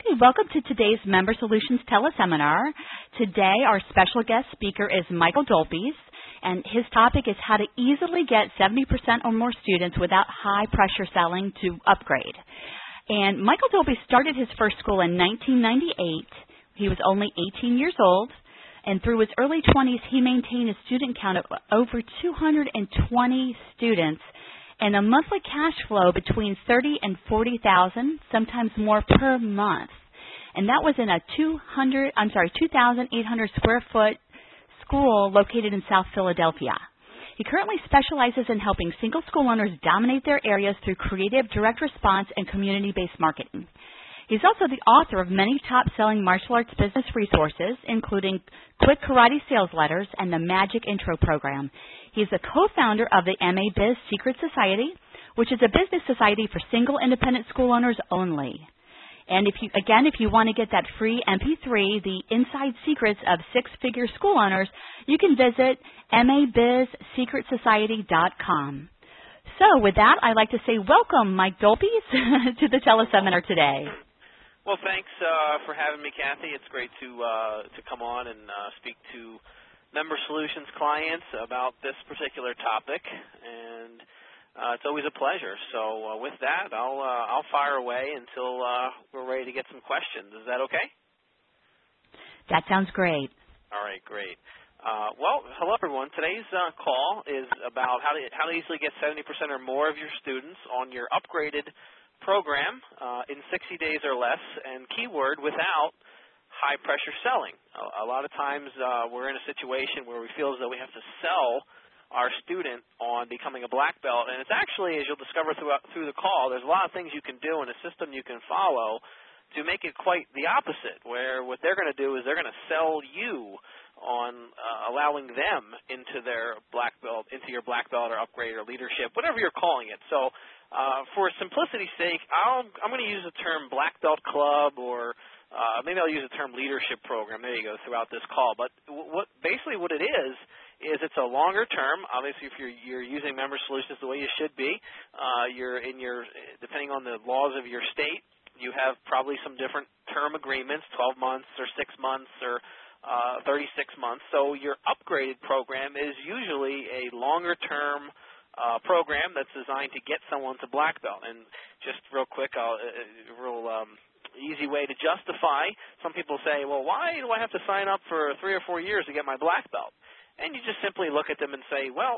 Hey, welcome to today's Member Solutions teleseminar. Today, our special guest speaker is Michael Dolpies, and his topic is how to easily get 70% or more students without high-pressure selling to upgrade. And Michael Dolpies started his first school in 1998. He was only 18 years old, and through his early 20s, he maintained a student count of over 220 students and a monthly cash flow between $30,000 and $40,000, sometimes more per month. And that was in a 2,800 square foot school located in South Philadelphia. He currently specializes in helping single school owners dominate their areas through creative direct response and community-based marketing. He's also the author of many top-selling martial arts business resources, including Quick Karate Sales Letters and the Magic Intro Program. He's the co-founder of the MA Biz Secret Society, which is a business society for single independent school owners only. And if you want to get that free MP3, the Inside Secrets of Six-Figure School Owners, you can visit mabizsecretsociety.com. So with that, I'd like to say welcome, Mike Dolpies, to the teleseminar today. Well, thanks for having me, Kathy. It's great to come on and speak to Member Solutions clients about this particular topic, and it's always a pleasure. So with that, I'll fire away until we're ready to get some questions. Is that okay? That sounds great. All right, great. Well, hello everyone. Today's call is about how to easily get 70% or more of your students on your upgraded program in 60 days or less, and keyword, without high-pressure selling. A lot of times we're in a situation where we feel as though we have to sell our student on becoming a black belt, and it's actually, as you'll discover through the call, there's a lot of things you can do and a system you can follow to make it quite the opposite, where what they're going to do is they're going to sell you on allowing them into their black belt, into your black belt or upgrade or leadership, whatever you're calling it. So for simplicity's sake, I'm going to use the term black belt club, or maybe I'll use the term leadership program. There you go, throughout this call. But basically what it is it's a longer term. Obviously, if you're using Member Solutions the way you should be, depending on the laws of your state, you have probably some different term agreements, 12 months or 6 months or 36 months. So your upgraded program is usually a longer-term program that's designed to get someone to black belt. And just real quick, easy way to justify, some people say, well, why do I have to sign up for 3 or 4 years to get my black belt? And you just simply look at them and say, well,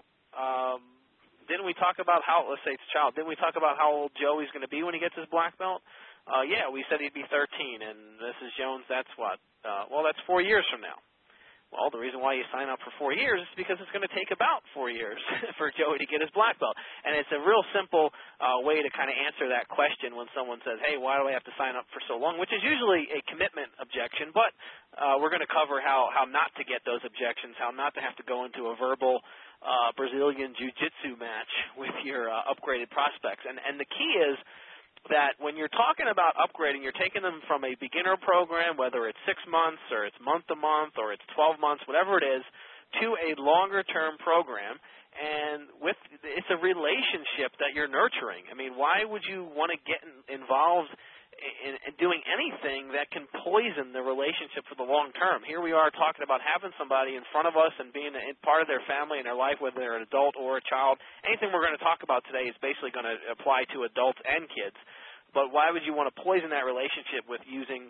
didn't we talk about let's say it's a child, didn't we talk about how old Joey's going to be when he gets his black belt? Yeah, we said he'd be 13, and Mrs. Jones, that's what? Well, that's 4 years from now. Well, the reason why you sign up for 4 years is because it's going to take about 4 years for Joey to get his black belt. And it's a real simple way to kind of answer that question when someone says, hey, why do I have to sign up for so long, which is usually a commitment objection. But we're going to cover how not to get those objections, how not to have to go into a verbal Brazilian jiu-jitsu match with your upgraded prospects. And the key is that when you're talking about upgrading, you're taking them from a beginner program, whether it's 6 months or it's month-to-month or it's 12 months, whatever it is, to a longer-term program. And it's a relationship that you're nurturing. I mean, why would you want to get involved in doing anything that can poison the relationship for the long term? Here we are talking about having somebody in front of us and being part of their family and their life, whether they're an adult or a child. Anything we're going to talk about today is basically going to apply to adults and kids. But why would you want to poison that relationship with using,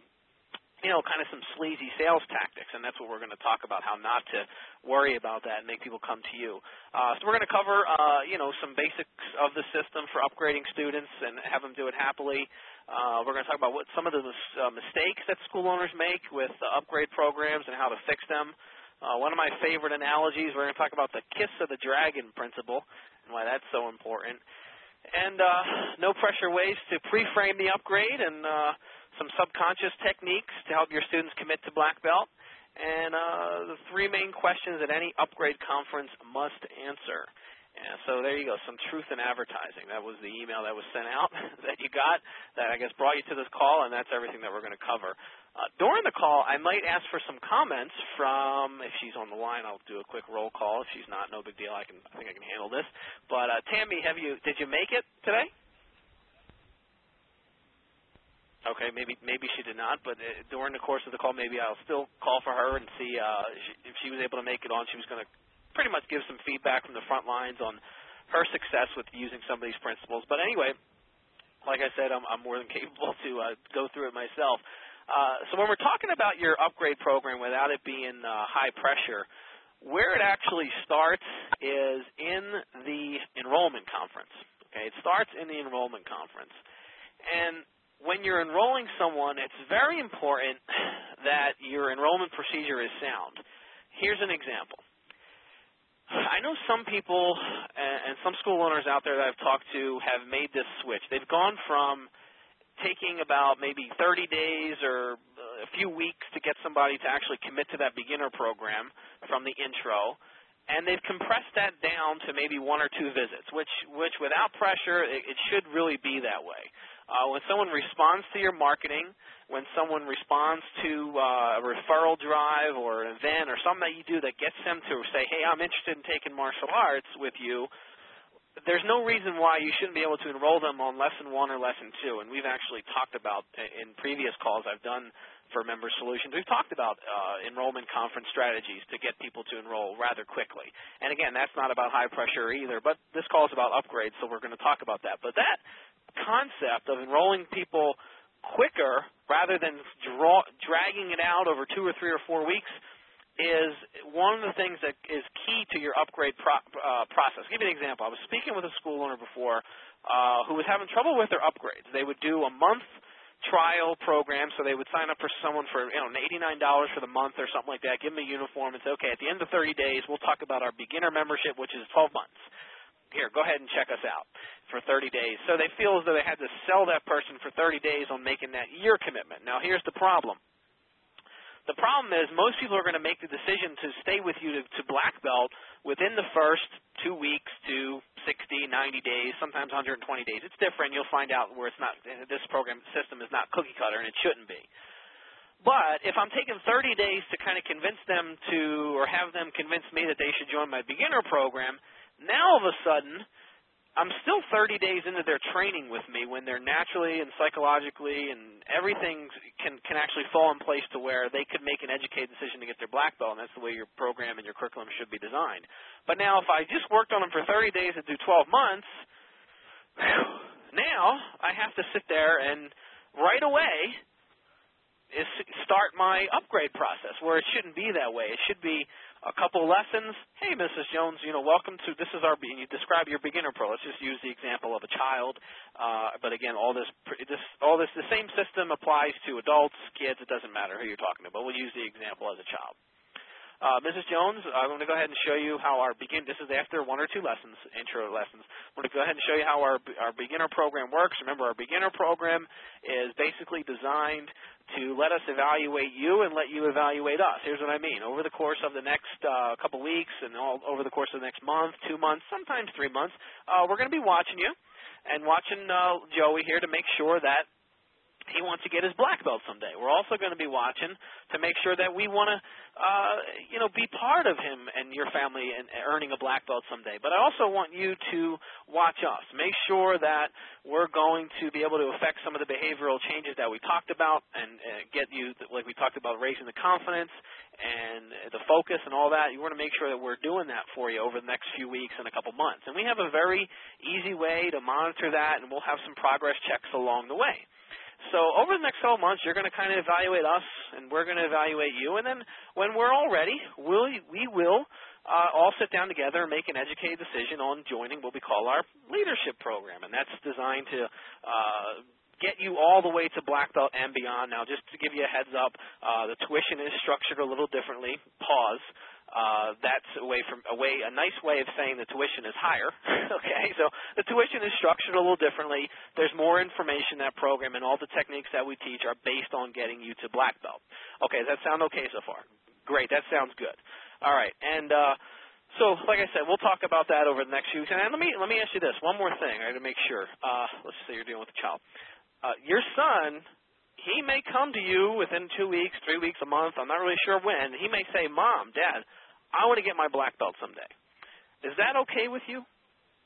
kind of some sleazy sales tactics? And that's what we're going to talk about, how not to worry about that and make people come to you. So we're going to cover, some basics of the system for upgrading students and have them do it happily. We're going to talk about what some of the mistakes that school owners make with upgrade programs and how to fix them. One of my favorite analogies, we're going to talk about the kiss of the dragon principle and why that's so important. And no-pressure ways to pre-frame the upgrade, and some subconscious techniques to help your students commit to black belt, and the 3 main questions that any upgrade conference must answer. And so there you go, some truth in advertising. That was the email that was sent out that you got that I guess brought you to this call, and that's everything that we're going to cover. During the call, I might ask for some comments from, if she's on the line, I'll do a quick roll call. If she's not, no big deal. I think I can handle this. But Tammy, did you make it today? Okay, maybe she did not, but during the course of the call, maybe I'll still call for her and see if she was able to make it on. She was going to pretty much give some feedback from the front lines on her success with using some of these principles. But anyway, like I said, I'm more than capable to go through it myself. So when we're talking about your upgrade program without it being high pressure, where it actually starts is in the enrollment conference. Okay, it starts in the enrollment conference. And when you're enrolling someone, it's very important that your enrollment procedure is sound. Here's an example. I know some people and some school owners out there that I've talked to have made this switch. They've gone from taking about maybe 30 days or a few weeks to get somebody to actually commit to that beginner program from the intro, and they've compressed that down to maybe 1 or 2 visits, which without pressure, it should really be that way. When someone responds to your marketing, when someone responds to a referral drive or an event or something that you do that gets them to say, hey, I'm interested in taking martial arts with you, there's no reason why you shouldn't be able to enroll them on Lesson 1 or Lesson 2. And we've actually talked about, in previous calls I've done for Member Solutions, we've talked about enrollment conference strategies to get people to enroll rather quickly. And again, that's not about high pressure either, but this call is about upgrades, so we're going to talk about that. But that concept of enrolling people quicker rather than dragging it out over 2 or 3 or 4 weeks is one of the things that is key to your upgrade process. I'll give you an example. I was speaking with a school owner before who was having trouble with their upgrades. They would do a month trial program, so they would sign up for someone for $89 for the month or something like that, give them a uniform, and say, okay, at the end of 30 days, we'll talk about our beginner membership, which is 12 months. Here, go ahead and check us out for 30 days. So they feel as though they had to sell that person for 30 days on making that year commitment. Now, here's the problem. The problem is most people are going to make the decision to stay with you to black belt within the first 2 weeks to 60, 90 days, sometimes 120 days. It's different. You'll find out where it's not, this program system is not cookie cutter, and it shouldn't be. But if I'm taking 30 days to kind of convince them to, or have them convince me that they should join my beginner program, now all of a sudden, I'm still 30 days into their training with me when they're naturally and psychologically and everything can actually fall in place to where they could make an educated decision to get their black belt, and that's the way your program and your curriculum should be designed. But now if I just worked on them for 30 days and do 12 months, now I have to sit there and right away start my upgrade process, where it shouldn't be that way. It should be a couple lessons. Hey, Mrs. Jones, welcome to, this is our, you describe your beginner pro. Let's just use the example of a child. But again, all this, the same system applies to adults, kids, it doesn't matter who you're talking to, but we'll use the example as a child. Mrs. Jones, I'm going to go ahead and show you how our this is after 1 or 2 lessons, intro lessons. I'm going to go ahead and show you how our beginner program works. Remember, our beginner program is basically designed to let us evaluate you and let you evaluate us. Here's what I mean. Over the course of the next couple weeks and over the course of the next month, 2 months, sometimes 3 months, we're going to be watching you and watching Joey here to make sure that he wants to get his black belt someday. We're also going to be watching to make sure that we want to, be part of him and your family and earning a black belt someday. But I also want you to watch us. Make sure that we're going to be able to affect some of the behavioral changes that we talked about and get you, like we talked about, raising the confidence and the focus and all that. You want to make sure that we're doing that for you over the next few weeks and a couple months. And we have a very easy way to monitor that, and we'll have some progress checks along the way. So over the next 12 months, you're going to kind of evaluate us, and we're going to evaluate you. And then when we're all ready, we will all sit down together and make an educated decision on joining what we call our leadership program. And that's designed to get you all the way to black belt and beyond. Now, just to give you a heads up, the tuition is structured a little differently. Pause. That's a nice way of saying the tuition is higher. Okay, so the tuition is structured a little differently. There's more information in that program, and all the techniques that we teach are based on getting you to black belt. Okay, does that sound okay so far? Great, that sounds good. All right, and so like I said, we'll talk about that over the next few weeks. And let me ask you this, one more thing, I got to make sure. Let's say you're dealing with a child. Your son, he may come to you within 2 weeks, 3 weeks, a month, I'm not really sure when. He may say, Mom, Dad, I want to get my black belt someday. Is that okay with you?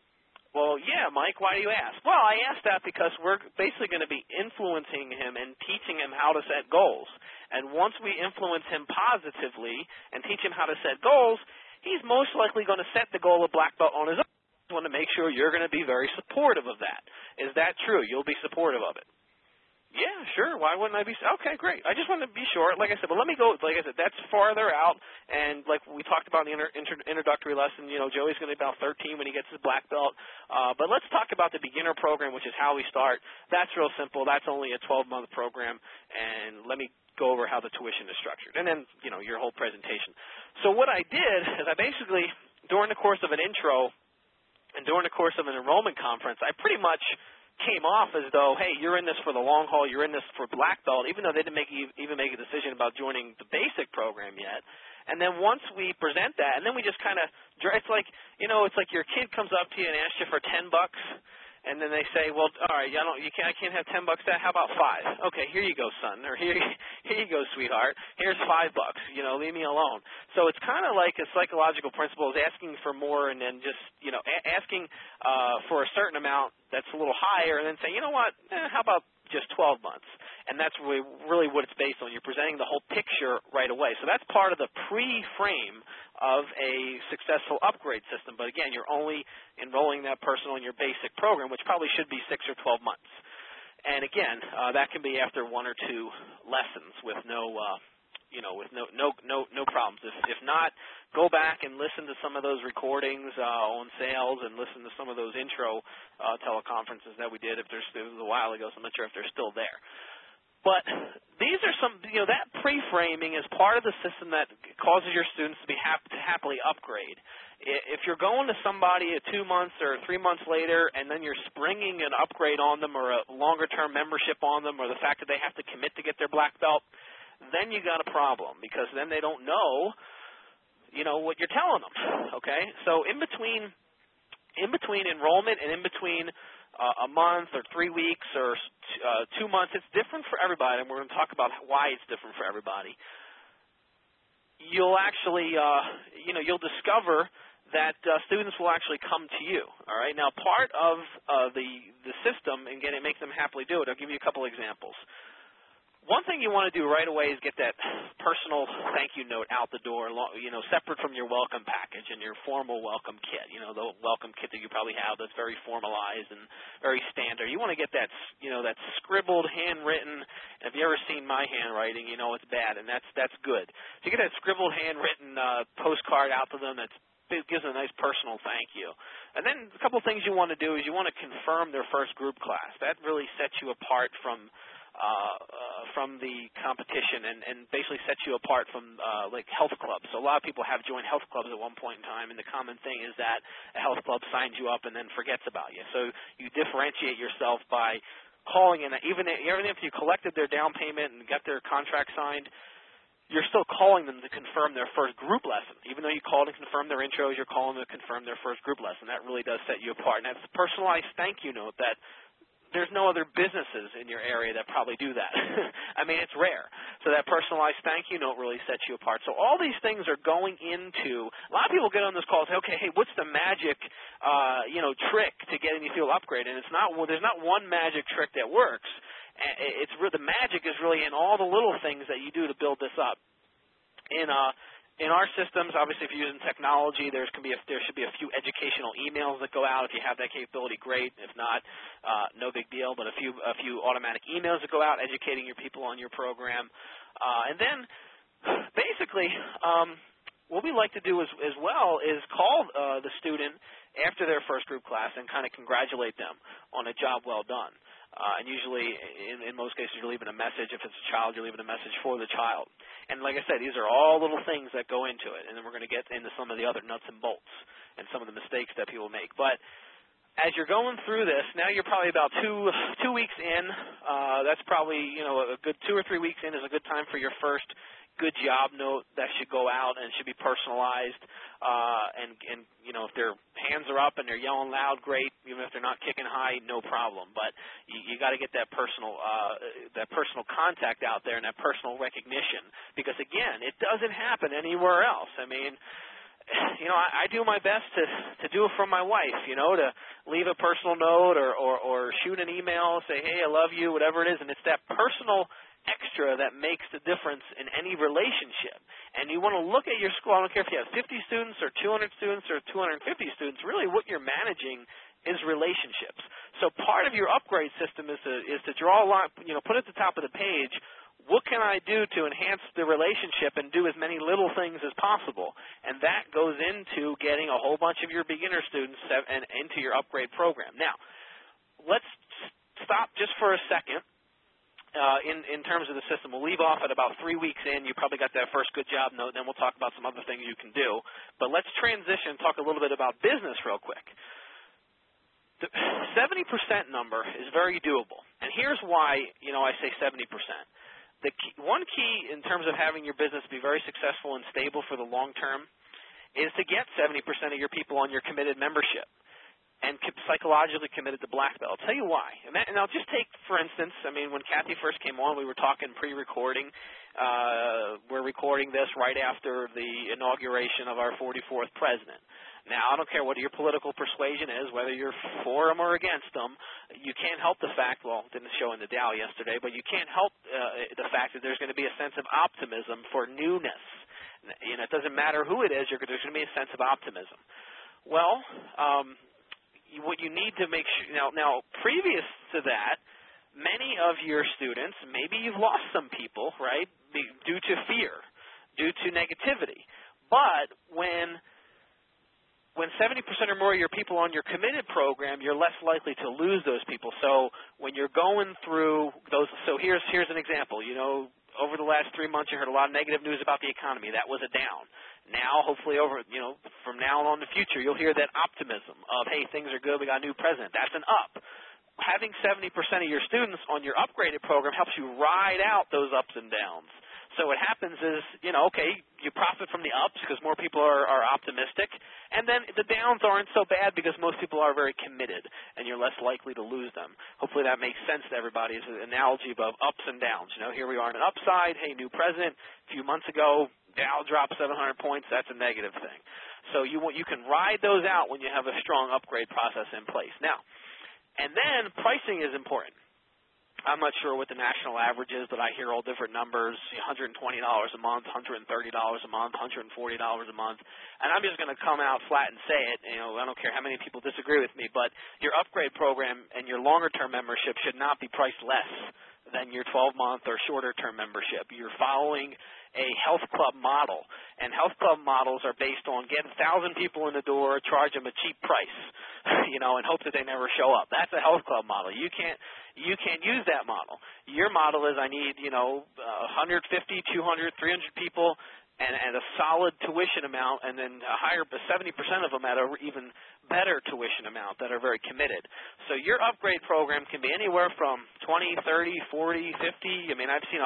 Well, yeah, Mike, why do you ask? Well, I asked that because we're basically going to be influencing him and teaching him how to set goals. And once we influence him positively and teach him how to set goals, he's most likely going to set the goal of black belt on his own. I want to make sure you're going to be very supportive of that. Is that true? You'll be supportive of it. Yeah, sure. Why wouldn't I be? Okay, great. I just wanted to be sure. Like I said, but let me go. Like I said, that's farther out. And like we talked about in the introductory lesson, Joey's going to be about 13 when he gets his black belt. But let's talk about the beginner program, which is how we start. That's real simple. That's only a 12-month program. And let me go over how the tuition is structured. And then, your whole presentation. So what I did is I basically, during the course of an intro and during the course of an enrollment conference, I pretty much came off as though, hey, you're in this for the long haul, you're in this for black belt, even though they didn't even make a decision about joining the basic program yet. And then once we present that, and then we just kind of, it's like your kid comes up to you and asks you for $10, and then they say, well, all right, I can't have $10 that. How about 5? Okay, here you go, son, or here you go, sweetheart. Here's $5. Leave me alone. So it's kind of like a psychological principle is asking for more, and then just asking for a certain amount that's a little higher, and then say, you know what? How about just 12 months? And that's really what it's based on. You're presenting the whole picture right away. So that's part of the pre-frame of a successful upgrade system. But again, you're only enrolling that person on your basic program, which probably should be 6 or 12 months. And again, that can be after 1 or 2 lessons with no problems. If not, go back and listen to some of those recordings on sales and listen to some of those intro teleconferences that we did. It was a while ago, so I'm not sure if they're still there. But these are some, that pre-framing is part of the system that causes your students to be to happily upgrade. If you're going to somebody 2 months or 3 months later and then you're springing an upgrade on them or a longer-term membership on them or the fact that they have to commit to get their black belt, then you got a problem because then they don't know, what you're telling them, okay? So in between enrollment and in between a month or 3 weeks or 2 months, it's different for everybody, and we're going to talk about why it's different for everybody. You'll actually, you'll discover that students will actually come to you. All right. Now, part of the system, and again, it makes them happily do it. I'll give you a couple examples. One thing you want to do right away is get that personal thank you note out the door, separate from your welcome package and your formal welcome kit, the welcome kit that you probably have that's very formalized and very standard. You want to get that, that scribbled, handwritten. If you ever seen my handwriting, it's bad, and that's good. So you get that scribbled, handwritten postcard out to them it gives a nice personal thank you. And then a couple of things you want to do is you want to confirm their first group class. That really sets you apart from the competition and basically sets you apart from like health clubs. So a lot of people have joined health clubs at one point in time, and the common thing is that a health club signs you up and then forgets about you. So you differentiate yourself by calling in. Even if you collected their down payment and got their contract signed, you're still calling them to confirm their first group lesson. Even though you called and confirmed their intros, you're calling them to confirm their first group lesson. That really does set you apart. And that's a personalized thank you note that there's no other businesses in your area that probably do that. I mean, it's rare. So that personalized thank you note really sets you apart. So all these things are going into, a lot of people get on this call and say, okay, hey, what's the magic, trick to getting you feel upgraded? And it's not, there's not one magic trick that works. The magic is really in all the little things that you do to build this up. In our systems, obviously, if you're using technology, there should be a few educational emails that go out. If you have that capability, great. If not, no big deal. But a few automatic emails that go out educating your people on your program, and then basically, what we like to do as well is call the student after their first group class and kind of congratulate them on a job well done. And usually, in most cases, you're leaving a message. If it's a child, you're leaving a message for the child. And like I said, these are all little things that go into it. And then we're going to get into some of the other nuts and bolts and some of the mistakes that people make. But as you're going through this, now you're probably about two weeks in. That's probably, a good 2 or 3 weeks in is a good time for your first good job note that should go out and should be personalized. And if their hands are up and they're yelling loud, great. Even if they're not kicking high, no problem. But you got to get that personal contact out there and that personal recognition, because again, it doesn't happen anywhere else. I mean, I do my best to do it from my wife, to leave a personal note or shoot an email, say, hey, I love you, whatever it is. And it's that personal extra that makes the difference in any relationship. And you want to look at your school. I don't care if you have 50 students or 200 students or 250 students. Really what you're managing is relationships. So part of your upgrade system is to draw a line, put at the top of the page, what can I do to enhance the relationship and do as many little things as possible? And that goes into getting a whole bunch of your beginner students and into your upgrade program. Now, let's stop just for a second. In terms of the system, we'll leave off at about 3 weeks in. You probably got that first good job note, then we'll talk about some other things you can do. But let's transition and talk a little bit about business real quick. The 70% number is very doable. And here's why, I say 70%. One key in terms of having your business be very successful and stable for the long term is to get 70% of your people on your committed membership and psychologically committed to black belt. I'll tell you why. And I'll just take, for instance, when Kathy first came on, we were talking pre-recording. We're recording this right after the inauguration of our 44th president. Now, I don't care what your political persuasion is, whether you're for them or against them, you can't help the fact, well, it didn't show in the Dow yesterday, but you can't help the fact that there's going to be a sense of optimism for newness. It doesn't matter who it is, there's going to be a sense of optimism. Well, what you need to make sure, now previous to that, many of your students, maybe you've lost some people, right, due to fear, due to negativity. But when 70% or more of your people on your committed program, you're less likely to lose those people. So when you're going through those, so here's an example. Over the last 3 months, you heard a lot of negative news about the economy. That was a down. Now, hopefully, from now on in the future, you'll hear that optimism of, hey, things are good, we got a new president. That's an up. Having 70% of your students on your upgraded program helps you ride out those ups and downs. So what happens is, okay, you profit from the ups because more people are optimistic, and then the downs aren't so bad because most people are very committed, and you're less likely to lose them. Hopefully that makes sense to everybody. It's an analogy of ups and downs. Here we are on an upside. Hey, new president. A few months ago, Dow dropped 700 points. That's a negative thing. So you can ride those out when you have a strong upgrade process in place. Now, and then pricing is important. I'm not sure what the national average is, but I hear all different numbers, $120 a month, $130 a month, $140 a month. And I'm just going to come out flat and say it. I don't care how many people disagree with me, but your upgrade program and your longer-term membership should not be priced less than your 12-month or shorter-term membership. You're following a health club model, and health club models are based on get 1,000 people in the door, charge them a cheap price, and hope that they never show up. That's a health club model. You can't use that model. Your model is I need 150, 200, 300 people and a solid tuition amount, and then a higher 70% of them at an even better tuition amount that are very committed. So your upgrade program can be anywhere from $20, $30, $40, $50. I've seen $100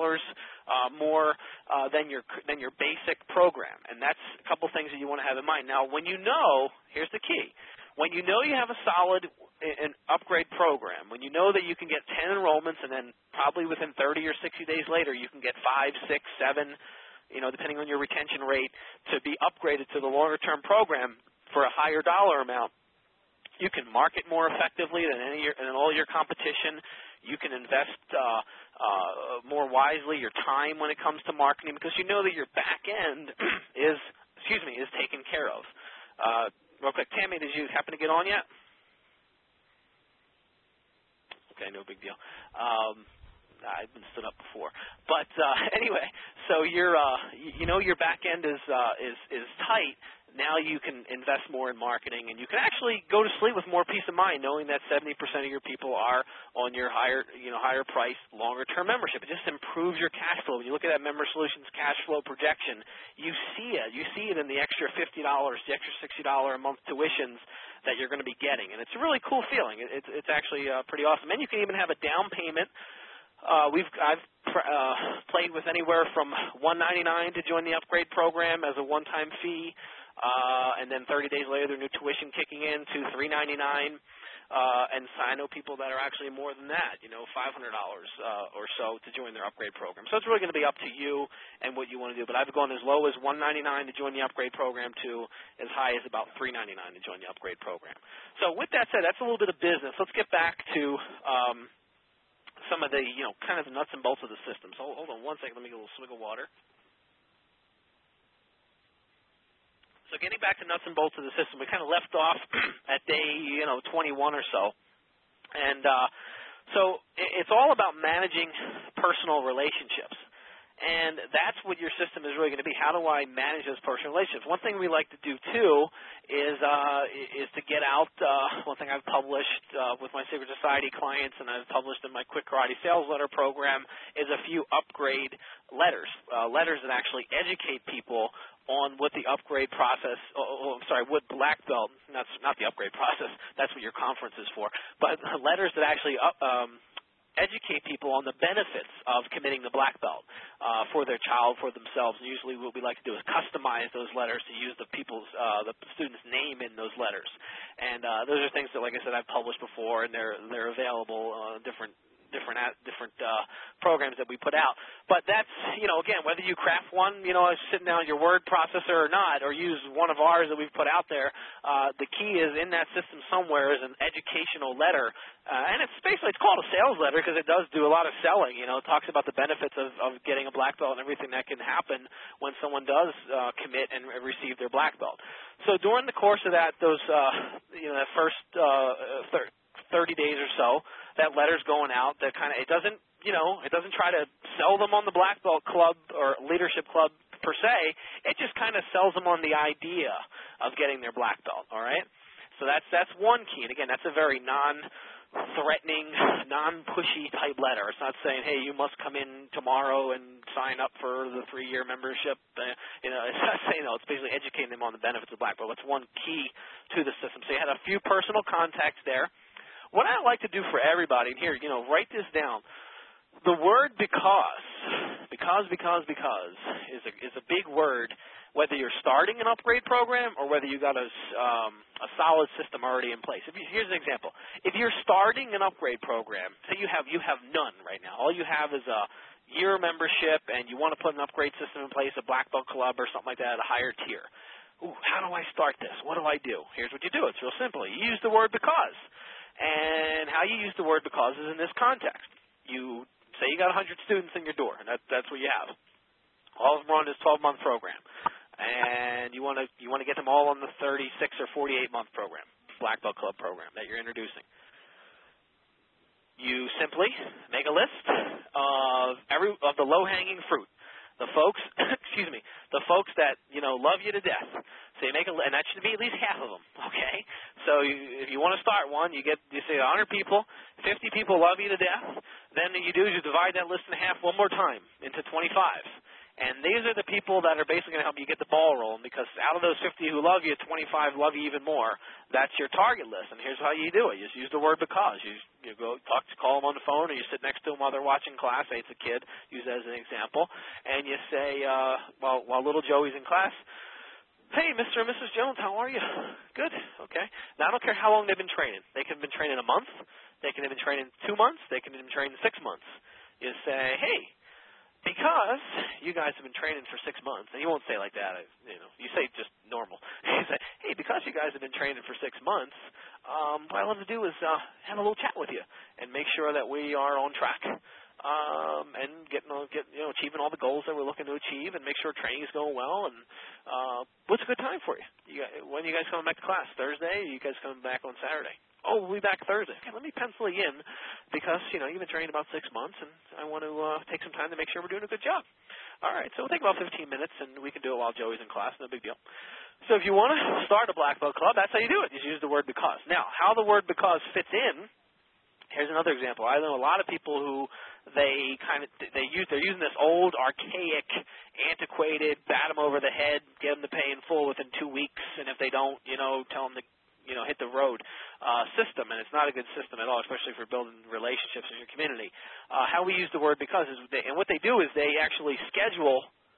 more than your basic program, and that's a couple things that you want to have in mind. Now, here's the key. When you know you have a solid an upgrade program, when you know that you can get 10 enrollments and then probably within 30 or 60 days later you can get 5, 6, 7, depending on your retention rate, to be upgraded to the longer-term program for a higher dollar amount, you can market more effectively than all your competition. You can invest more wisely your time when it comes to marketing because you know that your back end is taken care of. Real quick, Tammy, did you happen to get on yet? Okay, no big deal. I've been stood up before, but anyway, so your back end is tight. Now you can invest more in marketing, and you can actually go to sleep with more peace of mind, knowing that 70% of your people are on your higher price, longer-term membership. It just improves your cash flow. When you look at that Member Solutions cash flow projection, you see it. You see it in the extra $50, the extra $60 a month tuitions that you're going to be getting, and it's a really cool feeling. It's actually pretty awesome. And you can even have a down payment. I've played with anywhere from $199 to join the upgrade program as a one-time fee, and then 30 days later their new tuition kicking in to $399. And I know people that are actually more than that, $500 or so to join their upgrade program. So it's really going to be up to you and what you want to do. But I've gone as low as $199 to join the upgrade program to as high as about $399 to join the upgrade program. So with that said, that's a little bit of business. Let's get back to some of the, kind of the nuts and bolts of the system. So hold on one second. Let me get a little swig of water. So getting back to nuts and bolts of the system, we kind of left off at day, 21 or so. And so it's all about managing personal relationships. And that's what your system is really going to be. How do I manage those personal relationships? One thing we like to do, too, is to get out. One thing I've published with my Secret Society clients and I've published in my Quick Karate Sales Letter program is a few upgrade letters, letters that actually educate people on what the upgrade process, what black belt, not the upgrade process, that's what your conference is for, but letters that actually educate people on the benefits of committing the black belt for their child, for themselves. And usually what we like to do is customize those letters to use the student's name in those letters. And those are things that, like I said, I've published before, and they're available on different programs that we put out. But that's, again, whether you craft one, sitting down on your word processor or not, or use one of ours that we've put out there, the key is in that system somewhere is an educational letter. And it's called a sales letter because it does do a lot of selling. It talks about the benefits of getting a black belt and everything that can happen when someone does commit and receive their black belt. So during the course of that first 30 days or so, that letter's going out. That it doesn't try to sell them on the black belt club or leadership club per se. It just kind of sells them on the idea of getting their black belt. All right. So that's one key. And again, that's a very non-threatening, non-pushy type letter. It's not saying, hey, you must come in tomorrow and sign up for the 3-year membership. It's not saying that. It's basically educating them on the benefits of black belt. That's one key to the system. So you had a few personal contacts there. What I like to do for everybody, and here, write this down. The word because is a big word, whether you're starting an upgrade program or whether you got a solid system already in place. Here's an example. If you're starting an upgrade program, say you have none right now. All you have is a year membership, and you want to put an upgrade system in place, a black belt club or something like that at a higher tier. How do I start this? What do I do? Here's what you do. It's real simple. You use the word because. And how you use the word because is in this context. You say you got 100 students in your door, and that's what you have. All of them are on this 12-month program, and you want to get them all on the 36 or 48-month program, Black Belt Club program that you're introducing. You simply make a list of the low-hanging fruit. The folks, the folks that love you to death. So you make and that should be at least half of them. Okay. So if you want to start one, you say 100 people, 50 people love you to death. Then what you do is you divide that list in half one more time into 25. And these are the people that are basically going to help you get the ball rolling, because out of those 50 who love you, 25 love you even more. That's your target list, and here's how you do it. You just use the word because. You go call them on the phone, or you sit next to them while they're watching class. Say it's a kid, use that as an example. And you say, while little Joey's in class, hey, Mr. and Mrs. Jones, how are you? Good, okay. Now, I don't care how long they've been training. They could have been training a month. They could have been training 2 months. They could have been training 6 months. You say, hey, because you guys have been training for 6 months, and you won't say it like that, you say just normal. You say, hey, because you guys have been training for 6 months, what I love to do is have a little chat with you and make sure that we are on track and achieving all the goals that we're looking to achieve, and make sure training is going well. And what's a good time for you? When are you guys coming back to class? Thursday? Or are you guys coming back on Saturday? Oh, we'll be back Thursday. Okay, let me pencil you in, because, you've been training about 6 months, and I want to take some time to make sure we're doing a good job. All right, so it'll take about 15 minutes, and we can do it while Joey's in class. No big deal. So if you want to start a Black Belt Club, that's how you do it. You just use the word because. Now, how the word because fits in, here's another example. I know a lot of people who they're using this old, archaic, antiquated, bat them over the head, get them to pay in full within 2 weeks, and if they don't, tell them to hit the road system, and it's not a good system at all, especially for building relationships in your community. How we use the word because is, and what they do is they actually schedule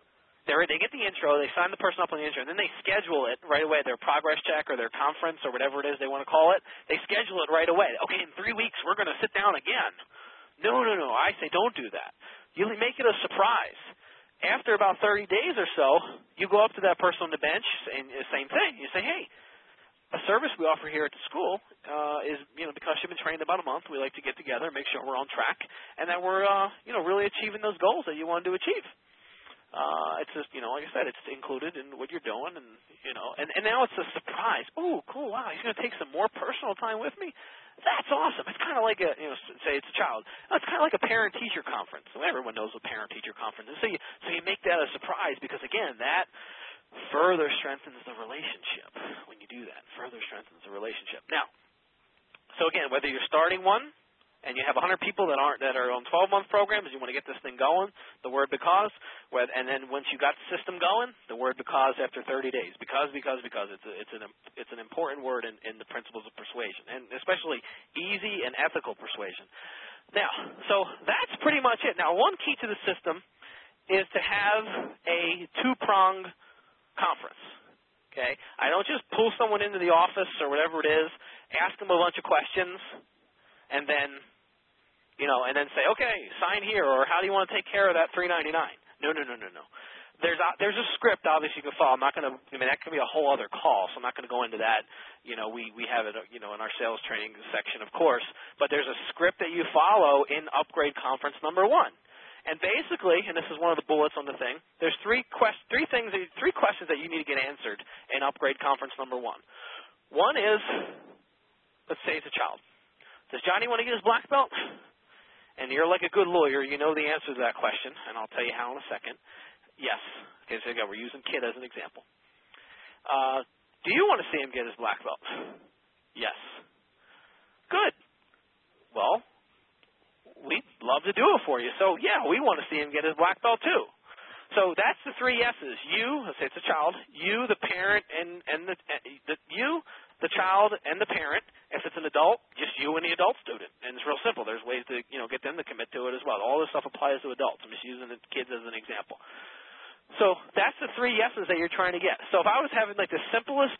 they get the intro, they sign the person up on the intro, and then they schedule it right away, their progress check or their conference or whatever it is they want to call it. They schedule it right away. Okay, in 3 weeks we're going to sit down again. No. I say don't do that. You make it a surprise. After about 30 days or so, you go up to that person on the bench and the same thing. You say, hey, a service we offer here at the school is, because you've been trained about a month, we like to get together and make sure we're on track and that we're, really achieving those goals that you wanted to achieve. It's just, like I said, it's included in what you're doing, and now it's a surprise. Oh, cool! Wow, he's going to take some more personal time with me. That's awesome. It's kind of like say it's a child. It's kind of like a parent-teacher conference. So everyone knows what parent-teacher conference is. So you make that a surprise because again, that further strengthens the relationship. When you do that, further strengthens the relationship. Now, so again, whether you're starting one and you have 100 people that are on 12-month programs, you want to get this thing going, the word because, and then once you got the system going, the word because after 30 days. Because it's an important word in the principles of persuasion, and especially easy and ethical persuasion. Now, so that's pretty much it. Now, one key to the system is to have a two-pronged conference. Okay? I don't just pull someone into the office or whatever it is, ask them a bunch of questions, and then say, okay, sign here, or how do you want to take care of that $399? No. There's a script, obviously, you can follow. I'm not going to, that can be a whole other call, so I'm not going to go into that. We have it, in our sales training section, of course, but there's a script that you follow in Upgrade Conference number 1. And basically, and this is one of the bullets on the thing, there's three questions that you need to get answered in Upgrade Conference number 1. One is, let's say it's a child. Does Johnny want to get his black belt? And you're like a good lawyer. You know the answer to that question, and I'll tell you how in a second. Yes. Okay, so again, we're using kid as an example. Do you want to see him get his black belt? Yes. Good. Well, we'd love to do it for you. So, yeah, we want to see him get his black belt too. So that's the 3 yeses. You, let's say it's a child, you, the parent, and the child and the parent. If it's an adult, just you and the adult student. And it's real simple. There's ways to, get them to commit to it as well. All this stuff applies to adults. I'm just using the kids as an example. So that's the 3 yeses that you're trying to get. So if I was having like the simplest,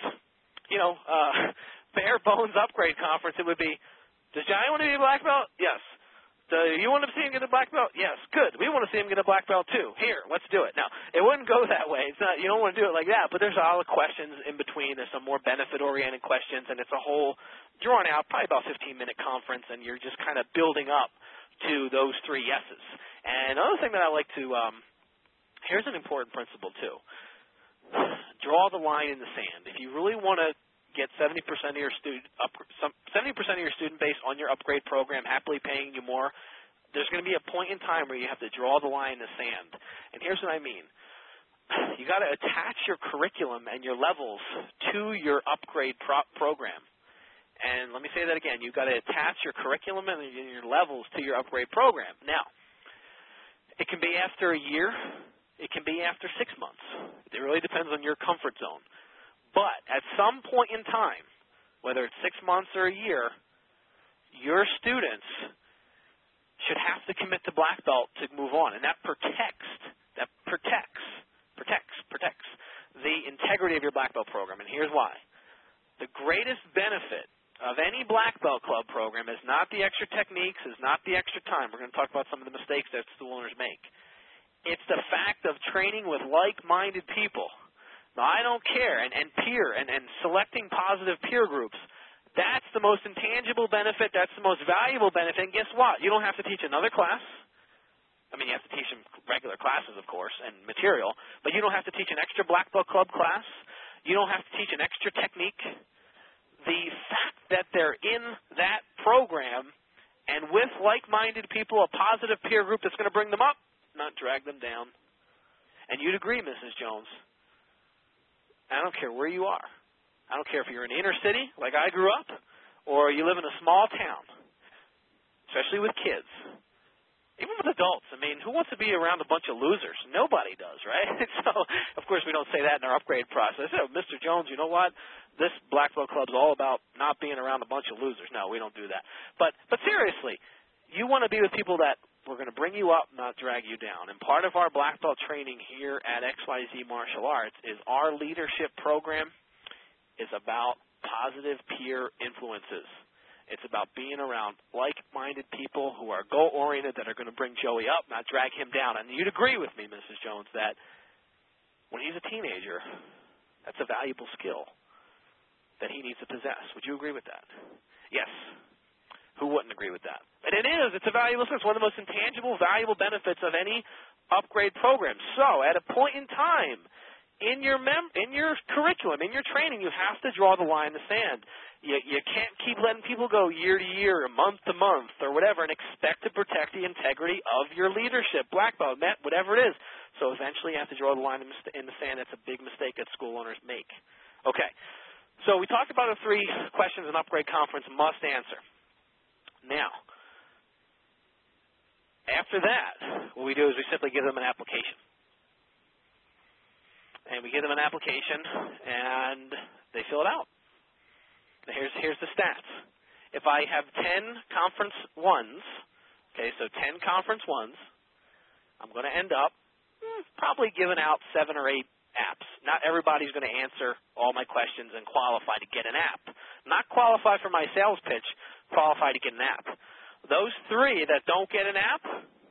bare bones upgrade conference, it would be, does Johnny want to be a black belt? Yes. Do you want to see him get a black belt? Yes. Good. We want to see him get a black belt too. Here, let's do it. Now, it wouldn't go that way. It's not. You don't want to do it like that. But there's all the questions in between. There's some more benefit-oriented questions, and it's a whole drawn out, probably about 15-minute conference, and you're just kind of building up to those 3 yeses. And another thing that I like to here's an important principle too. Draw the line in the sand. If you really want to get 70% of your student base on your upgrade program happily paying you more, there's going to be a point in time where you have to draw the line in the sand. And here's what I mean. You got to attach your curriculum and your levels to your upgrade program. And let me say that again. You've got to attach your curriculum and your levels to your upgrade program. Now, it can be after a year. It can be after 6 months. It really depends on your comfort zone. But at some point in time, whether it's 6 months or a year, your students should have to commit to black belt to move on. And that protects the integrity of your black belt program. And here's why. The greatest benefit of any black belt club program is not the extra techniques, is not the extra time. We're going to talk about some of the mistakes that school owners make. It's the fact of training with like-minded people. Now, I don't care, and selecting positive peer groups, that's the most intangible benefit, that's the most valuable benefit, and guess what? You don't have to teach another class. I mean, you have to teach them regular classes, of course, and material, but you don't have to teach an extra Black Belt Club class. You don't have to teach an extra technique. The fact that they're in that program and with like-minded people, a positive peer group that's going to bring them up, not drag them down. And you'd agree, Mrs. Jones, I don't care where you are. I don't care if you're in the inner city, like I grew up, or you live in a small town, especially with kids. Even with adults. I mean, who wants to be around a bunch of losers? Nobody does, right? So, of course, we don't say that in our upgrade process. Oh, Mr. Jones, you know what? This Black Belt Club is all about not being around a bunch of losers. No, we don't do that. But seriously, you want to be with people that We're going to bring you up, not drag you down. And part of our black belt training here at XYZ Martial Arts is our leadership program is about positive peer influences. It's about being around like-minded people who are goal-oriented that are going to bring Joey up, not drag him down. And you'd agree with me, Mrs. Jones, that when he's a teenager, that's a valuable skill that he needs to possess. Would you agree with that? Yes. Who wouldn't agree with that? And it is. It's a valuable skill. It's one of the most intangible, valuable benefits of any upgrade program. So at a point in time in your curriculum, in your training, you have to draw the line in the sand. You can't keep letting people go year to year, month to month, or whatever, and expect to protect the integrity of your leadership, black belt, net, whatever it is. So eventually you have to draw the line in the sand. That's a big mistake that school owners make. Okay. So we talked about the 3 questions an upgrade conference must answer. Now, after that, what we do is we simply give them an application. And we give them an application, and they fill it out. Here's the stats. If I have 10 conference ones, okay, so 10 conference ones, I'm going to end up probably giving out 7 or 8 apps. Not everybody's going to answer all my questions and qualify to get an app. Not qualify for my sales pitch, qualify to get an app. Those 3 that don't get an app,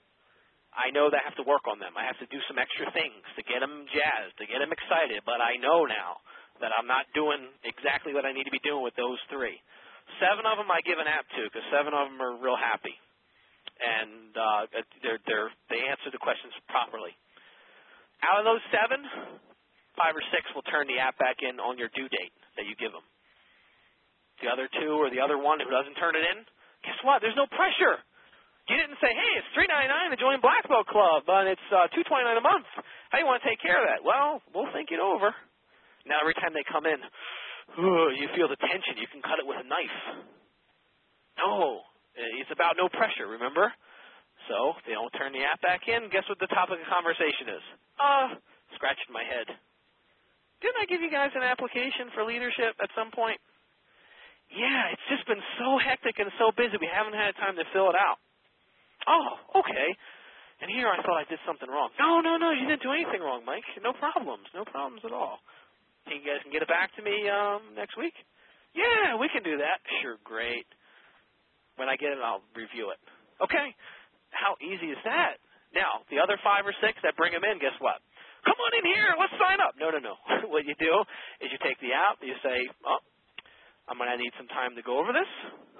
I know that I have to work on them. I have to do some extra things to get them jazzed, to get them excited, but I know now that I'm not doing exactly what I need to be doing with those 3. 7 of them I give an app to because 7 of them are real happy, and they answer the questions properly. Out of those 7, 5 or 6 will turn the app back in on your due date that you give them. The other 2 or the other 1 who doesn't turn it in, guess what? There's no pressure. You didn't say, hey, it's $3.99 to join Black Belt Club, and it's $2.29 a month. How do you want to take care of that? Well, we'll think it over. Now, every time they come in, you feel the tension. You can cut it with a knife. No, it's about no pressure, remember? So if they don't turn the app back in, guess what the topic of conversation is? Scratching my head. Didn't I give you guys an application for leadership at some point? Yeah, it's just been so hectic and so busy, we haven't had time to fill it out. Oh, okay. And here I thought I did something wrong. No, you didn't do anything wrong, Mike. No problems at all. You guys can get it back to me next week? Yeah, we can do that. Sure, great. When I get it, I'll review it. Okay. How easy is that? Now, the other 5 or 6 that bring them in, guess what? Come on in here. Let's sign up. No. What you do is you take the app. You say, I'm going to need some time to go over this.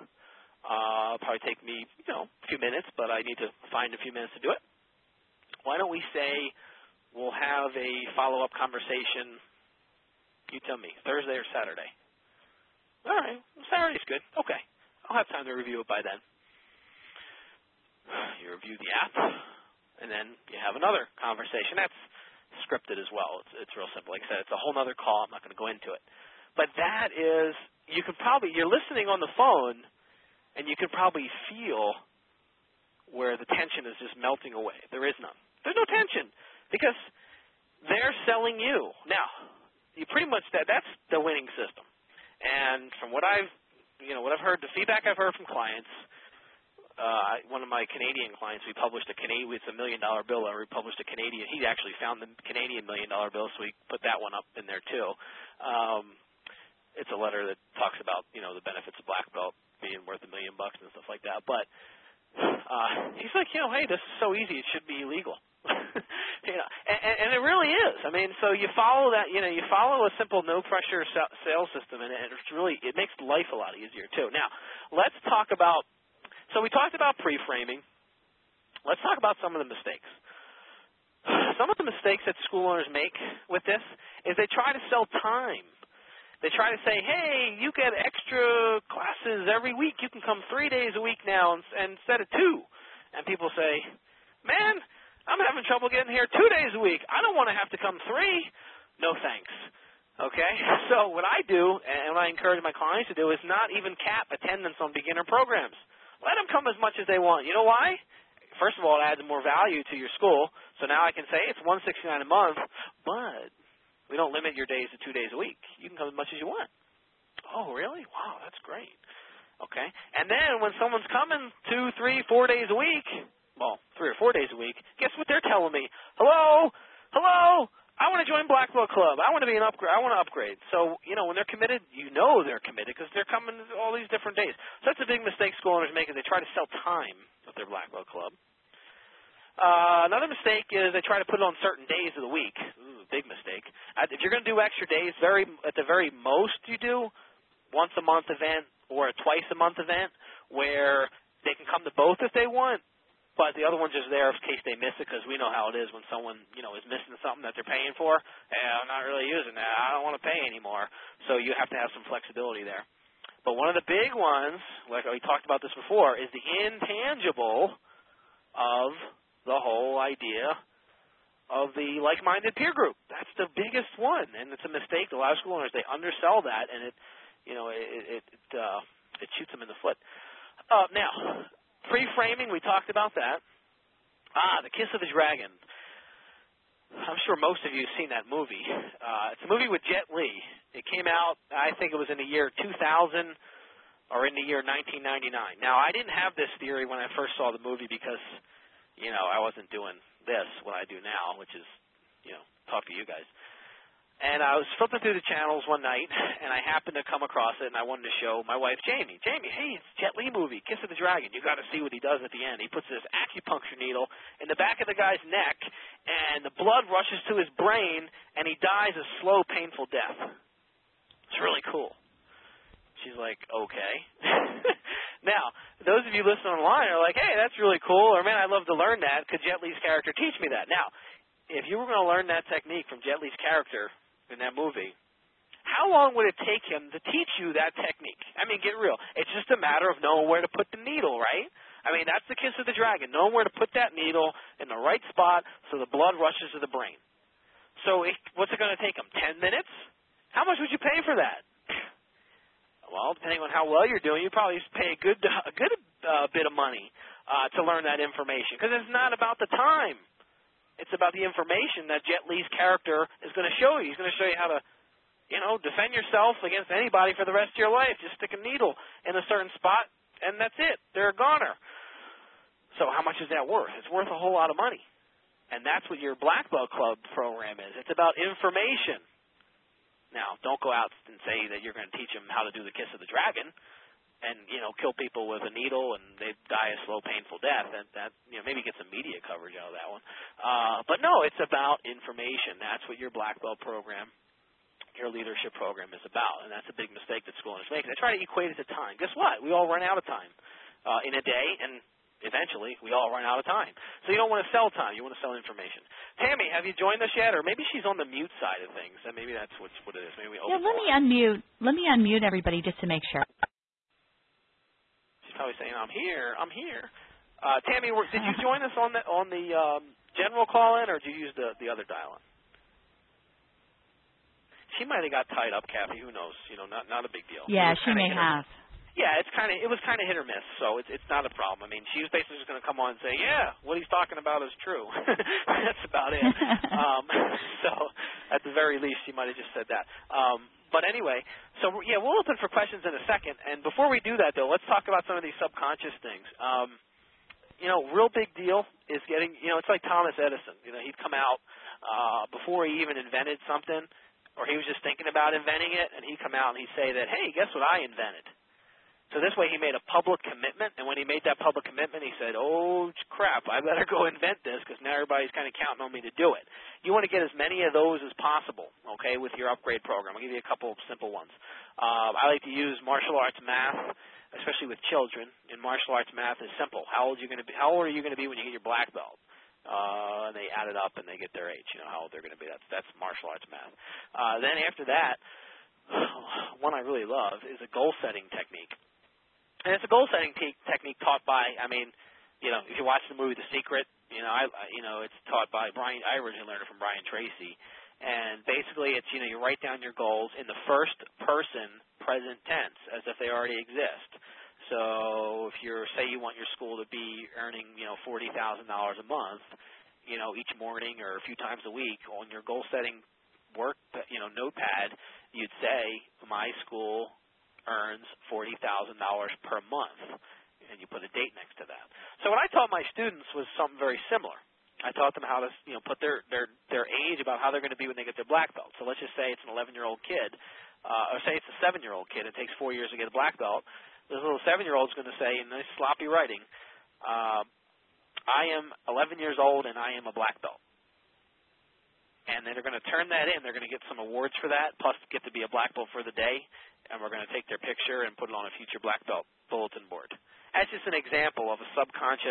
It'll probably take me, a few minutes, but I need to find a few minutes to do it. Why don't we say we'll have a follow-up conversation, you tell me, Thursday or Saturday? All right, Saturday's good. Okay, I'll have time to review it by then. You review the app, and then you have another conversation. That's scripted as well. It's real simple. Like I said, it's a whole other call. I'm not going to go into it. But that is, you're listening on the phone, and you can probably feel where the tension is just melting away. There is none. There's no tension because they're selling you. Now, you pretty much, that's the winning system. And from what I've heard, the feedback I've heard from clients, one of my Canadian clients, it's a $1 million bill, and we published a Canadian. He actually found the Canadian $1 million bill, so we put that one up in there too. It's a letter that talks about, the benefits of black belt being worth $1 million and stuff like that. But he's like, hey, this is so easy, it should be illegal. And it really is. I mean, so you follow that, you follow a simple no pressure sales system, and it makes life a lot easier too. Now, let's talk about. So we talked about pre-framing. Let's talk about some of the mistakes. Some of the mistakes that school owners make with this is they try to sell time. They try to say, hey, you get extra classes every week. You can come 3 days a week now instead of 2. And people say, man, I'm having trouble getting here 2 days a week. I don't want to have to come 3. No thanks. Okay? So what I do, and what I encourage my clients to do, is not even cap attendance on beginner programs. Let them come as much as they want. You know why? First of all, it adds more value to your school. So now I can say it's $169 a month, but we don't limit your days to 2 days a week. You can come as much as you want. Oh, really? Wow, that's great. Okay. And then when someone's coming 2, 3, 4 days a week, well, 4 days a week, guess what they're telling me? Hello? I want to join Black Belt Club. I want to be an upgrade. I want to upgrade. So, when they're committed, they're committed because they're coming all these different days. So that's a big mistake school owners make is they try to sell time with their Black Belt Club. Another mistake is they try to put it on certain days of the week. Ooh, big mistake. If you're going to do extra days, at the very most you do once a month event or a twice a month event where they can come to both if they want. But the other one's just there in case they miss it because we know how it is when someone, is missing something that they're paying for. Hey, I'm not really using that. I don't want to pay anymore. So you have to have some flexibility there. But one of the big ones, like we talked about this before, is the intangible of the whole idea of the like-minded peer group. That's the biggest one, and it's a mistake. A lot of school owners, they undersell that, and it shoots them in the foot. Now, pre-framing, we talked about that. The Kiss of the Dragon. I'm sure most of you have seen that movie. It's a movie with Jet Li. It came out, I think it was in the year 2000 or in the year 1999. Now, I didn't have this theory when I first saw the movie because, I wasn't doing this, what I do now, which is, talk to you guys. And I was flipping through the channels one night, and I happened to come across it, and I wanted to show my wife, Jamie, hey, it's Jet Li movie, Kiss of the Dragon. You got to see what he does at the end. He puts this acupuncture needle in the back of the guy's neck, and the blood rushes to his brain, and he dies a slow, painful death. It's really cool. She's like, okay. Now, those of you listening online are like, hey, that's really cool, or man, I'd love to learn that. Could Jet Li's character teach me that? Now, if you were going to learn that technique from Jet Li's character in that movie, how long would it take him to teach you that technique? I mean, get real. It's just a matter of knowing where to put the needle, right? I mean, that's the Kiss of the Dragon, knowing where to put that needle in the right spot so the blood rushes to the brain. So what's it going to take him, 10 minutes? How much would you pay for that? Well, depending on how well you're doing, you probably pay a good bit of money to learn that information because it's not about the time. It's about the information that Jet Li's character is going to show you. He's going to show you how to, defend yourself against anybody for the rest of your life. Just stick a needle in a certain spot, and that's it. They're a goner. So how much is that worth? It's worth a whole lot of money. And that's what your Black Belt Club program is. It's about information. Now, don't go out and say that you're going to teach them how to do the Kiss of the Dragon and, kill people with a needle and they die a slow, painful death. That maybe get some media coverage out of that one. But no, it's about information. That's what your Black Belt program, your leadership program is about. And that's a big mistake that school owners make. They try to equate it to time. Guess what? We all run out of time in a day, and eventually we all run out of time. So you don't want to sell time. You want to sell information. Tammy, have you joined us yet? Or maybe she's on the mute side of things. And maybe that's what it is. Maybe we let me unmute everybody just to make sure. Probably saying, I'm here. Tammy, did you join us on the general call-in, or did you use the other dial-in? She might have got tied up, Kathy. Who knows? Not a big deal. Yeah, she may have. Yeah, it was kind of hit or miss, so it's not a problem. I mean, she was basically just going to come on and say, yeah, what he's talking about is true. That's about it. So at the very least, she might have just said that. But anyway, so yeah, we'll open for questions in a second. And before we do that, though, let's talk about some of these subconscious things. Real big deal is getting, it's like Thomas Edison. He'd come out before he even invented something, or he was just thinking about inventing it, and he'd come out and he'd say that, hey, guess what I invented? So this way he made a public commitment, and when he made that public commitment, he said, oh, crap, I better go invent this because now everybody's kind of counting on me to do it. You want to get as many of those as possible, okay, with your upgrade program. I'll give you a couple of simple ones. I like to use martial arts math, especially with children. In martial arts math is simple. How old are you going to be when you get your black belt? And they add it up and they get their age, how old they're going to be. That's martial arts math. Then after that, one I really love is a goal-setting technique. And it's a goal-setting technique taught by, if you watch the movie The Secret, it's taught by Brian. I originally learned it from Brian Tracy. And basically it's, you write down your goals in the first person present tense as if they already exist. So if say you want your school to be earning, $40,000 a month, each morning or a few times a week on your goal-setting work, notepad, you'd say, my school earns $40,000 per month, and you put a date next to that. So what I taught my students was something very similar. I taught them how to, put their age about how they're going to be when they get their black belt. So let's just say it's an 11-year-old kid, or say it's a 7-year-old kid. It takes 4 years to get a black belt. This little 7-year-old is going to say in nice sloppy writing, I am 11 years old and I am a black belt. And then they're going to turn that in. They're going to get some awards for that, plus get to be a black belt for the day. And we're going to take their picture and put it on a future black belt bulletin board. That's just an example of a subconscious,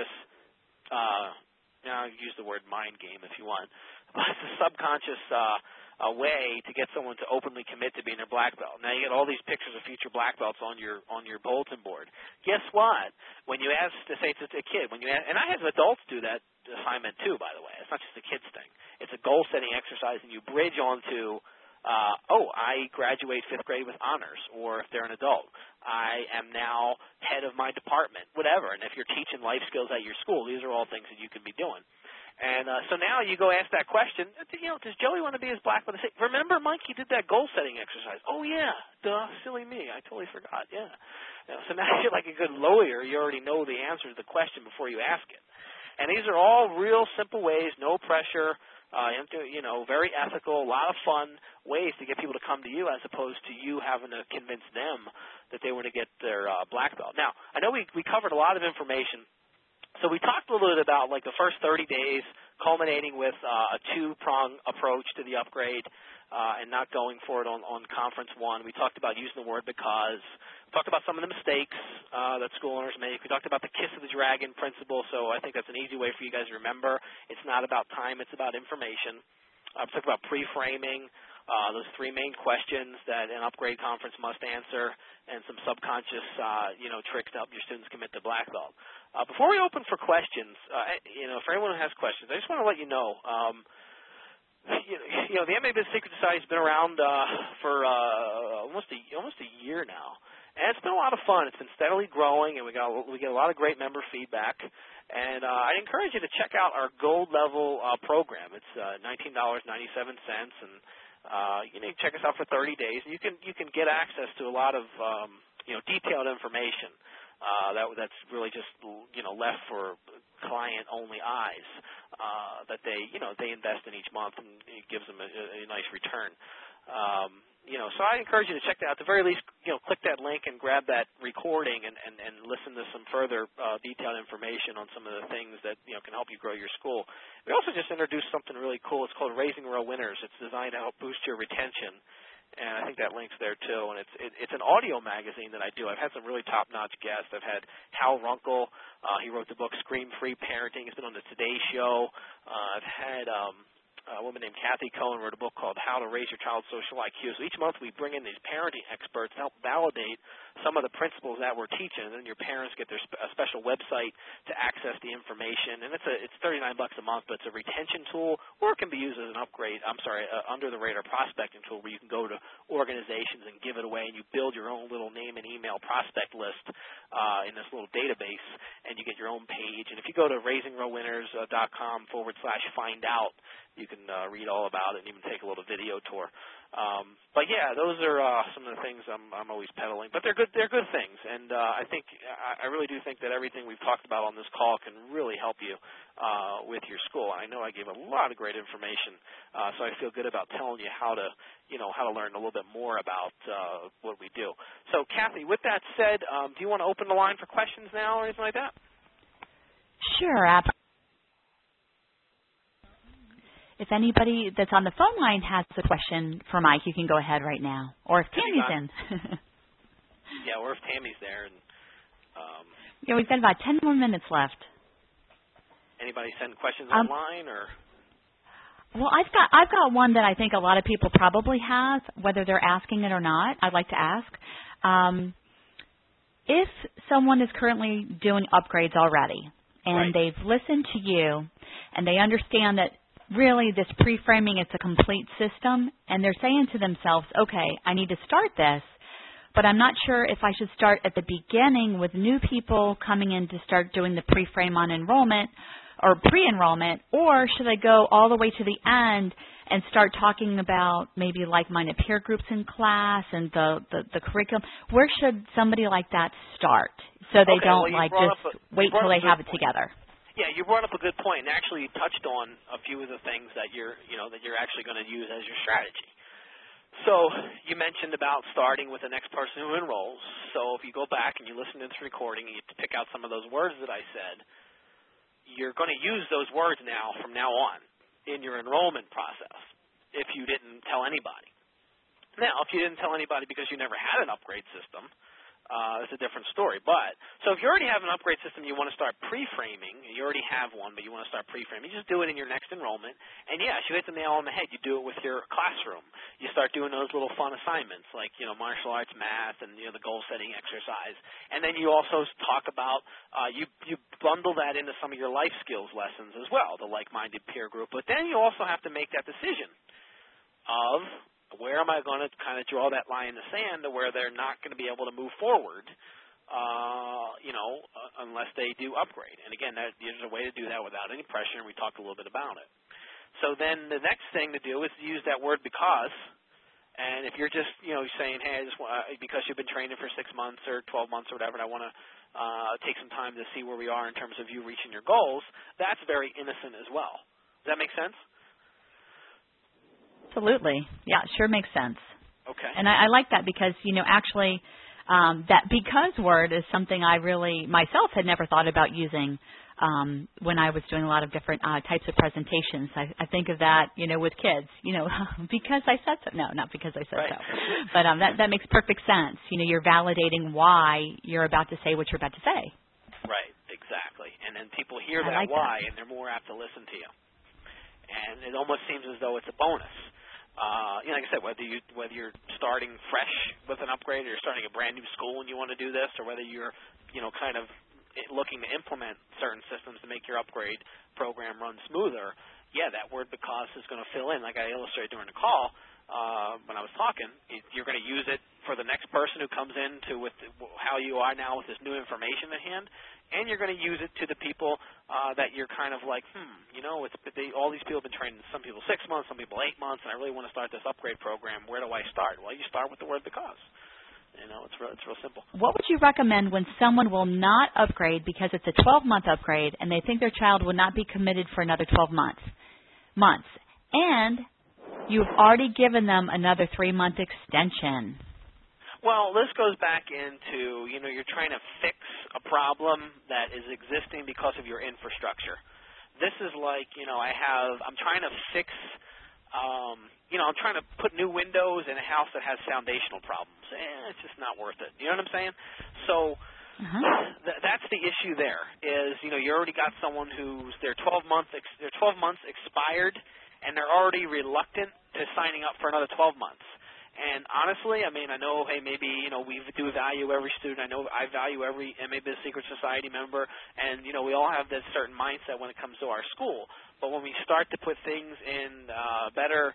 I'll use the word mind game if you want, but it's a subconscious way to get someone to openly commit to being their black belt. Now you get all these pictures of future black belts on your bulletin board. Guess what? When you ask to say it's a kid, and I have adults do that assignment too, by the way. It's not just a kids thing. It's a goal-setting exercise, and you bridge onto, I graduate 5th grade with honors, or if they're an adult, I am now head of my department, whatever. And if you're teaching life skills at your school, these are all things that you can be doing. And so now you go ask that question, does Joey want to be his black belt? Remember, Mike, you did that goal-setting exercise. Oh, yeah, duh, silly me. I totally forgot, yeah. So now you're like a good lawyer. You already know the answer to the question before you ask it. And these are all real simple ways, no pressure, very ethical, a lot of fun ways to get people to come to you as opposed to you having to convince them that they want to get their black belt. Now, I know we covered a lot of information. So we talked a little bit about like the first 30 days culminating with a two-prong approach to the upgrade and not going for it on Conference 1. We talked about using the word because. We talked about some of the mistakes that school owners make. We talked about the kiss of the dragon principle, so I think that's an easy way for you guys to remember. It's not about time, it's about information. We talked about pre-framing, those 3 main questions that an upgrade conference must answer, and some subconscious tricks to help your students commit to black belt. Before we open for questions, for anyone who has questions, I just want to let you know, the MMA Biz Secret Society has been around for almost a year now. And it's been a lot of fun. It's been steadily growing, and we get a lot of great member feedback. And I encourage you to check out our gold level program. It's $19.97, and you can check us out for 30 days. And you can get access to a lot of detailed information that's really just left for client-only eyes that they invest in each month, and it gives them a nice return. So I encourage you to check that out. At the very least, click that link and grab that recording and listen to some further detailed information on some of the things that can help you grow your school. We also just introduced something really cool. It's called Raising Real Winners. It's designed to help boost your retention, and I think that link's there too. And it's an audio magazine that I do. I've had some really top-notch guests. I've had Hal Runkle. He wrote the book Scream-Free Parenting. He's been on the Today Show. I've had a woman named Kathy Cohen wrote a book called How to Raise Your Child's Social IQ. So each month we bring in these parenting experts to help validate some of the principles that we're teaching, and then your parents get a special website to access the information. And it's $39 a month, but it's a retention tool, or it can be used as an upgrade. Under the radar prospecting tool where you can go to organizations and give it away, and you build your own little name and email prospect list in this little database, and you get your own page. And if you go to raisingrealwinners.com/find out, you can read all about it and even take a little video tour. But yeah, those are some of the things I'm always peddling. But they're good things, and I really do think that everything we've talked about on this call can really help you with your school. I know I gave a lot of great information, so I feel good about telling you how to learn a little bit more about what we do. So Kathy, with that said, do you want to open the line for questions now or anything like that? Sure, absolutely. If anybody that's on the phone line has a question for Mike, you can go ahead right now. Or if Tammy's in. Yeah, or if Tammy's there. And, we've got about 10 more minutes left. Anybody send questions online or? Well, I've got one that I think a lot of people probably have, whether they're asking it or not. I'd like to ask. If someone is currently doing upgrades already, and they've listened to you, and they understand that really this pre-framing, it's a complete system, and they're saying to themselves, okay, I need to start this, but I'm not sure if I should start at the beginning with new people coming in to start doing the pre-frame on enrollment or pre-enrollment, or should I go all the way to the end and start talking about maybe like-minded peer groups in class and the curriculum? Where should somebody like that start so they don't wait till they have it together? Yeah, you brought up a good point, and actually you touched on a few of the things that you're actually going to use as your strategy. So you mentioned about starting with the next person who enrolls. So if you go back and you listen to this recording and you pick out some of those words that I said, you're going to use those words now from now on in your enrollment process if you didn't tell anybody. Now, if you didn't tell anybody because you never had an upgrade system, it's a different story. But so if you already have an upgrade system, you want to start pre-framing. You already have one, but you want to start pre-framing. You just do it in your next enrollment. And yes, you hit the nail on the head. You do it with your classroom. You start doing those little fun assignments like martial arts, math, and the goal-setting exercise. And then you also talk about you bundle that into some of your life skills lessons as well, the like-minded peer group. But then you also have to make that decision of where am I going to kind of draw that line in the sand to where they're not going to be able to move forward, unless they do upgrade. And again, there's a way to do that without any pressure, and we talked a little bit about it. So then the next thing to do is to use that word because. And if you're just saying, hey, I just because you've been training for 6 months or 12 months or whatever, and I want to take some time to see where we are in terms of you reaching your goals, that's very innocent as well. Does that make sense? Absolutely. Yeah, it sure makes sense. Okay. And I like that because, actually that because word is something I really myself had never thought about using when I was doing a lot of different types of presentations. I think of that, with kids, because I said so. No, not because I said right. so. But that makes perfect sense. You're validating why you're about to say what you're about to say. Right, exactly. And then people hear that like why, that. and they're more apt to listen to you. And it almost seems as though it's a bonus. Like I said, whether you're starting fresh with an upgrade, or you're starting a brand new school and you want to do this, or whether you're, kind of looking to implement certain systems to make your upgrade program run smoother, yeah, that word because is going to fill in. Like I illustrated during the call when I was talking, you're going to use it for the next person who comes in with how you are now with this new information at hand, and you're going to use it to the people that you're kind of like, all these people have been training, some people 6 months, some people 8 months, and I really want to start this upgrade program. Where do I start? Well, you start with the word because. It's real simple. What would you recommend when someone will not upgrade because it's a 12-month upgrade and they think their child will not be committed for another 12 months, and you've already given them another 3-month extension? Well, this goes back into, you're trying to fix a problem that is existing because of your infrastructure. This is like, I'm trying to fix, I'm trying to put new windows in a house that has foundational problems. It's just not worth it. You know what I'm saying? So that's the issue there is, you already got someone who's their 12 months expired, and they're already reluctant to signing up for another 12 months. And honestly, I know, hey, maybe, we do value every student. I know I value every maybe a Secret Society member. And, we all have this certain mindset when it comes to our school. But when we start to put things in better,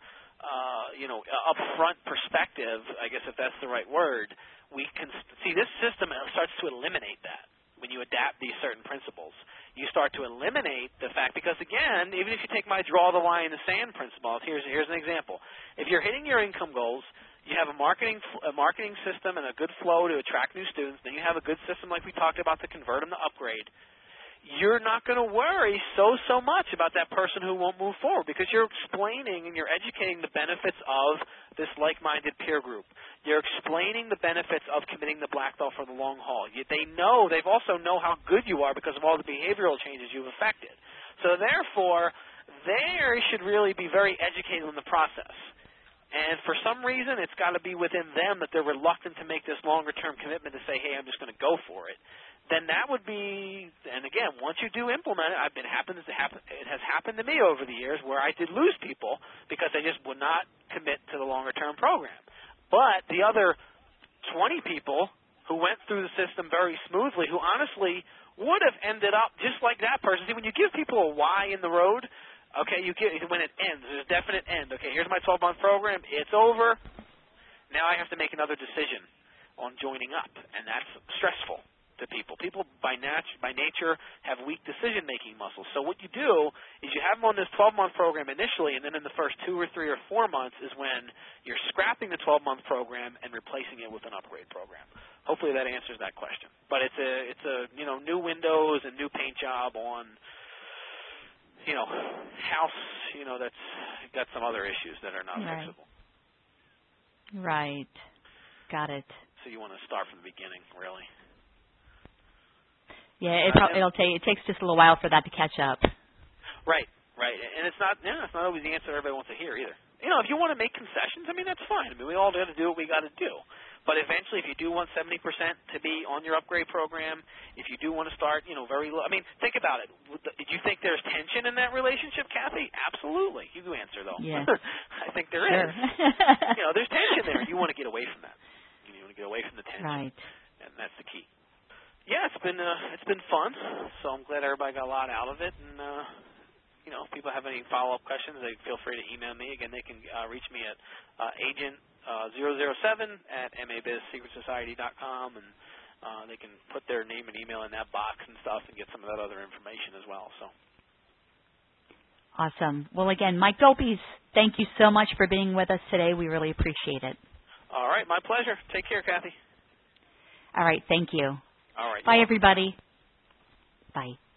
upfront perspective, I guess if that's the right word, we can see this system starts to eliminate that. When you adapt these certain principles, you start to eliminate the fact, because again, even if you take my draw the line in the sand principle, here's an example. If you're hitting your income goals, you have a marketing system and a good flow to attract new students, then you have a good system like we talked about to convert them to upgrade. You're not going to worry so much about that person who won't move forward because you're explaining and you're educating the benefits of this like-minded peer group. You're explaining the benefits of committing the black belt for the long haul. They've also know how good you are because of all the behavioral changes you've affected. So therefore, they should really be very educated in the process. And for some reason, it's got to be within them that they're reluctant to make this longer-term commitment to say, hey, I'm just going to go for it. Then that would be, and again, once you do implement it, it has happened to me over the years where I did lose people because they just would not commit to the longer-term program. But the other 20 people who went through the system very smoothly, who honestly would have ended up just like that person. See, when you give people a why in the road, okay, when it ends, there's a definite end. Okay, here's my 12-month program. It's over. Now I have to make another decision on joining up, and that's stressful, to to people. People by nature have weak decision-making muscles. So what you do is you have them on this 12-month program initially, and then in the first 2 or 3 or 4 months is when you're scrapping the 12-month program and replacing it with an upgrade program. Hopefully that answers that question. But it's a new windows and new paint job on house that's got some other issues that are not fixable. Right. Got it. So you want to start from the beginning, really. Yeah, it takes just a little while for that to catch up. Right. And it's not always the answer everybody wants to hear either. If you want to make concessions, that's fine. We all got to do what we got to do. But eventually, if you do want 70% to be on your upgrade program, if you do want to start, very low. Think about it. Do you think there's tension in that relationship, Kathy? Absolutely. You answer, though. Yes. I think there is. There's tension there. You want to get away from that. You want to get away from the tension. Right. And that's the key. Yeah, it's been fun. So I'm glad everybody got a lot out of it. And, if people have any follow-up questions, they feel free to email me. Again, they can reach me at agent 007@mabizsecretsociety.com, and they can put their name and email in that box and stuff and get some of that other information as well. So. Awesome. Well, again, Mike Doppies, thank you so much for being with us today. We really appreciate it. All right, my pleasure. Take care, Kathy. All right, thank you. All right. Bye, everybody. Bye.